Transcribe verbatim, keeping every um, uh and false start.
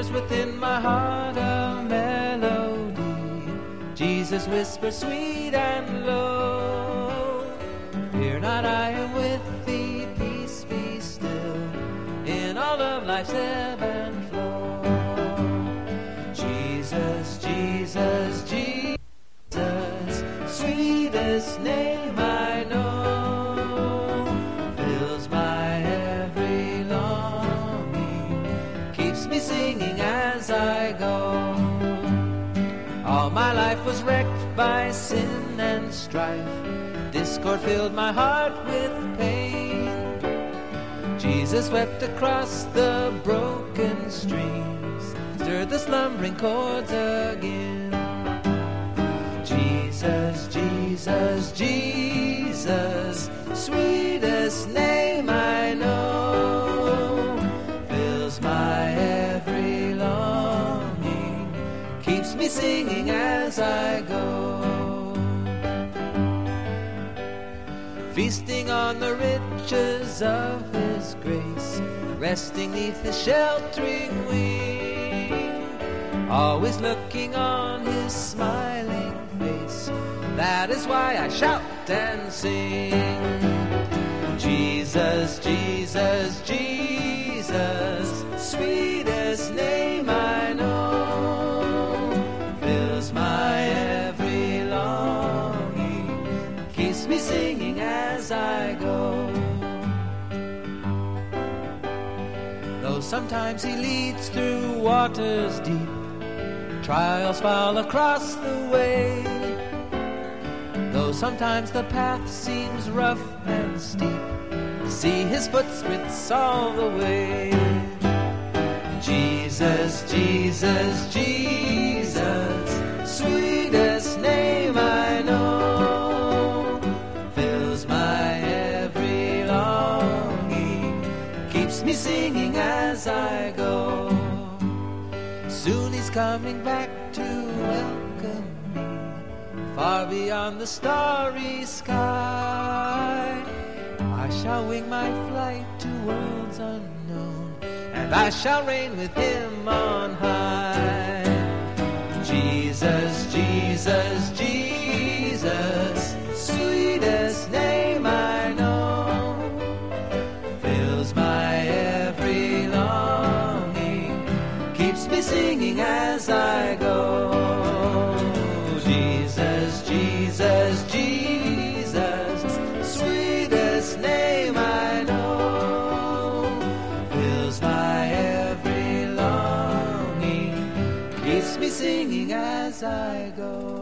whispers within my heart a melody. Jesus whispers sweet and low. Fear not, I am with thee, peace be still, in all of life's ebb and flow. Jesus, Jesus, Jesus, sweetest name I know, fills my every longing, keeps me singing as I go. All my life was wrecked by sin and strife, discord filled my heart with pain. Jesus wept across the broken streams, stirred the slumbering chords again. Jesus, Jesus, Jesus, sweetest name I know, fills my every longing, keeps me singing as I go. Feasting on the riches of His grace, resting neath His sheltering wing, always looking on His smiling face. That is why I shout and sing. Jesus, Jesus, Jesus, sweetest name I know, fills my every longing, keeps me singing as I go. Though sometimes He leads through waters deep, trials fall across the way. Though sometimes the path seems rough and steep, see His footprints all the way. Jesus, Jesus, Jesus, sweetest name I know, fills my every longing, keeps me singing as I go. Soon He's coming back to welcome me, far beyond the starry sky. I shall wing my flight to worlds unknown, and I shall reign with Him on high. Jesus, Jesus, Jesus, sweetest name I know, fills my every longing, keeps me singing as I go. Jesus, Jesus, Jesus, sweetest name I know, fills my every longing, keeps me singing as I go.